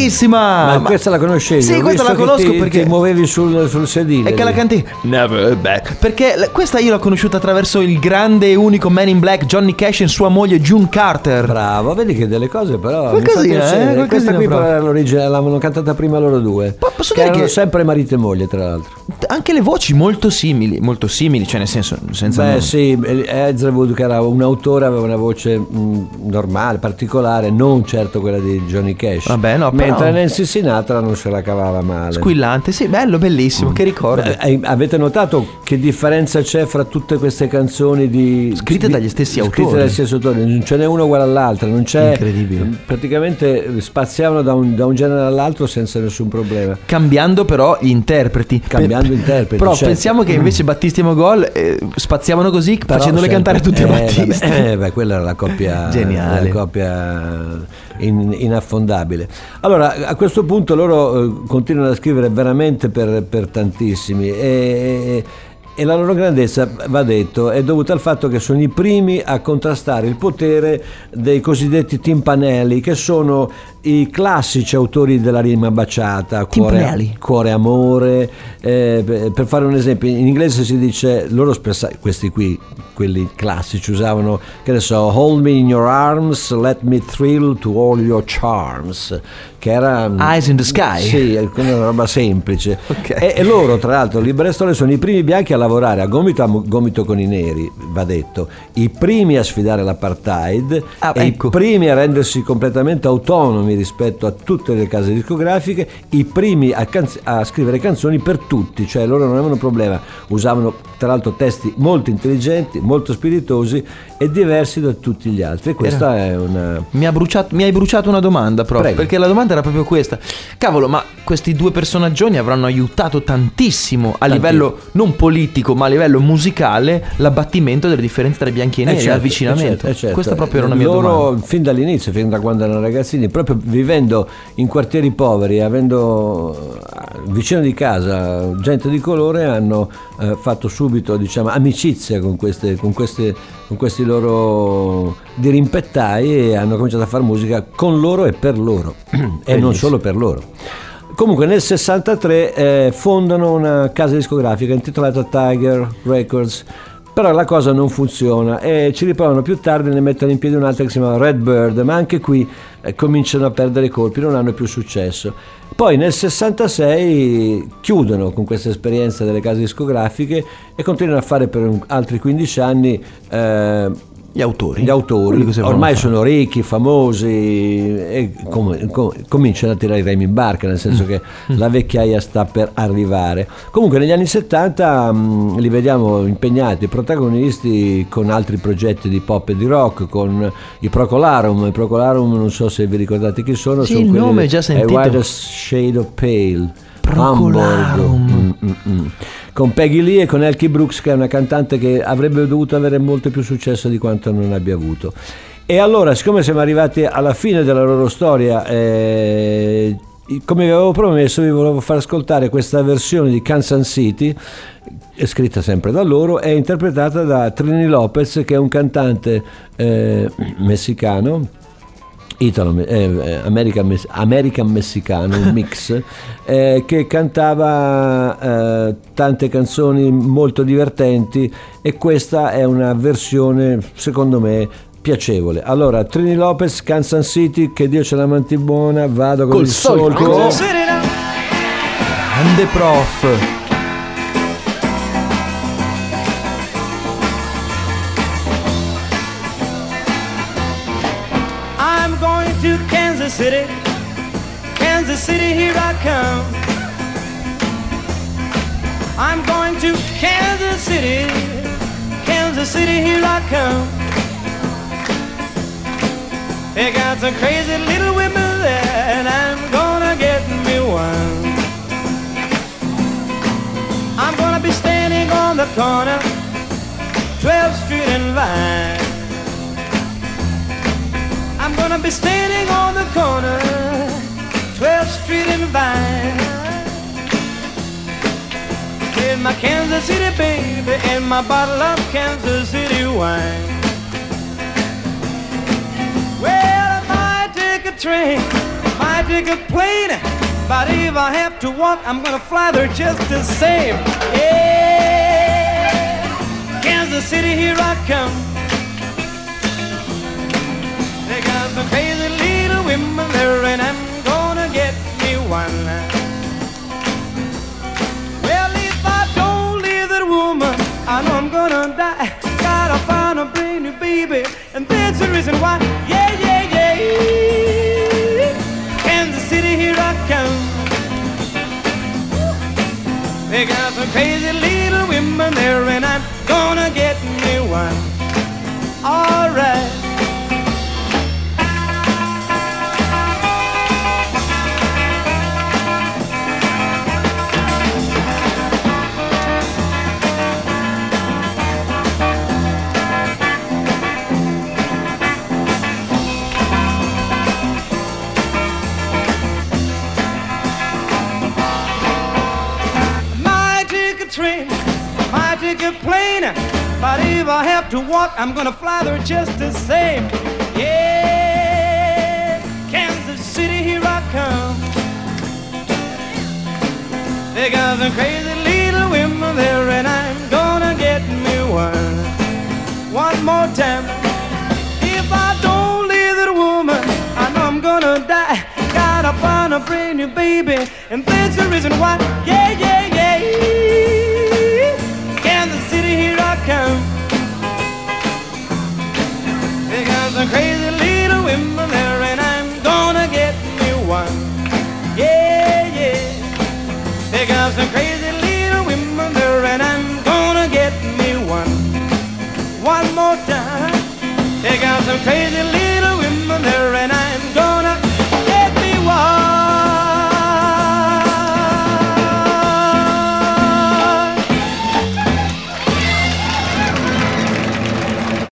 bellissima! Ma questa la conoscevi? Sì, questa la conosco perché ti muovevi sul sedile. E che la canti Never Back. Perché questa io l'ho conosciuta attraverso il grande e unico Man in Black, Johnny Cash, e sua moglie June Carter. Bravo, vedi che delle cose però qualcosina, questa qui però era l'originale, l'avevano cantata prima loro due. Posso che dire erano che sempre marito e moglie, tra l'altro. Anche le voci molto simili, cioè nel senso senza sì, Ezra Wood, che era un autore, aveva una voce normale, particolare, non certo quella di Johnny Cash. Vabbè, no, mentre però Nancy Sinatra non se la cavava male. Squillante, sì, bello, bellissimo, che ricordo. Avete notato che differenza c'è fra tutte queste canzoni scritte dagli stessi autori? Scritte dagli stessi autori, non ce n'è una uguale all'altra, non c'è. Incredibile. Praticamente spaziavano da un genere all'altro senza nessun problema. Cambiando però gli interpreti. Però certo. Pensiamo che invece Battisti e Mogol spaziavano così, però facendole cantare tutti a Battisti. Quella era la coppia geniale, la coppia inaffondabile. Allora, a questo punto loro continuano a scrivere veramente per tantissimi e la loro grandezza, va detto, è dovuta al fatto che sono i primi a contrastare il potere dei cosiddetti timpanelli, che sono i classici autori della rima baciata, cuore amore, per fare un esempio, in inglese si dice, questi qui, quelli classici, usavano, che ne so, hold me in your arms, let me thrill to all your charms, che era Eyes in the Sky. Sì, una roba semplice. Okay. E loro, tra l'altro, i Brestol sono i primi bianchi a lavorare a gomito con i neri, va detto, i primi a sfidare l'apartheid, i primi a rendersi completamente autonomi rispetto a tutte le case discografiche, i primi a scrivere canzoni per tutti, cioè loro non avevano problema, usavano tra l'altro testi molto intelligenti, molto spiritosi e diversi da tutti gli altri. E questa è una... Mi hai bruciato una domanda proprio. Prego. Perché la domanda era proprio questa: cavolo, ma questi due personaggioni avranno aiutato tantissimo a livello non politico ma a livello musicale l'abbattimento delle differenze tra bianchi e neri, l'avvicinamento. Certo. Questa proprio era una mia domanda. Loro fin dall'inizio, fin da quando erano ragazzini, proprio vivendo in quartieri poveri, avendo vicino di casa gente di colore, hanno fatto subito, diciamo, amicizia con questi loro dirimpettai e hanno cominciato a fare musica con loro e per loro e non solo per loro. Comunque nel 63 fondano una casa discografica intitolata Tiger Records, però la cosa non funziona e ci riprovano più tardi, ne mettono in piedi un'altra che si chiama Redbird, ma anche qui cominciano a perdere i colpi, non hanno più successo. Poi nel 66 chiudono con questa esperienza delle case discografiche e continuano a fare per altri 15 anni gli autori ormai sono ricchi, famosi e cominciano a tirare i remi in barca, nel senso che la vecchiaia sta per arrivare. Comunque negli anni 70 li vediamo impegnati, protagonisti con altri progetti di pop e di rock, con i Procolarum. Non so se vi ricordate chi sono. Sì, il nome è già sentito. Whitest Shade of Pale, Procolarum. Con Peggy Lee e con Elkie Brooks, che è una cantante che avrebbe dovuto avere molto più successo di quanto non abbia avuto. E allora, siccome siamo arrivati alla fine della loro storia, come vi avevo promesso, vi volevo far ascoltare questa versione di Kansas City, scritta sempre da loro, è interpretata da Trini Lopez, che è un cantante messicano, American messicano, un mix, che cantava tante canzoni molto divertenti, e questa è una versione secondo me piacevole. Allora, Trini Lopez, Kansas City, che Dio ce la manti buona, vado con il solco. Grande prof. Kansas City, here I come. I'm going to Kansas City, here I come. They got some crazy little women there, and I'm gonna get me one. I'm gonna be standing on the corner, 12th Street and Vine. I'm gonna be standing on the corner, 12th Street and Vine, with my Kansas City baby and my bottle of Kansas City wine. Well, I might take a train, might might take a plane, but if I have to walk, I'm gonna fly there just the same. Yeah, Kansas City, here I come. They got some crazy little women there, and I'm gonna get me one. Well, if I don't leave that woman, I know I'm gonna die. Gotta find a brand new baby, and that's the reason why. Yeah, yeah, yeah. Kansas City, here I come. They got some crazy little women there, and I'm gonna get me one. All right. Train, might take a plane, but if I have to walk, I'm gonna fly there just the same. Yeah, Kansas City, here I come. They got some crazy little women there, and I'm gonna get me one. One more time. If I don't leave that woman, I know I'm gonna die. Gotta find a brand new baby, and that's the reason why. Yeah, yeah, yeah. Kansas City, here I come. They got some crazy little women there, and I'm gonna get me one. Yeah, yeah. They got some crazy little women there, and I'm gonna get me one. One more time. They got some crazy little women there, and I'm gonna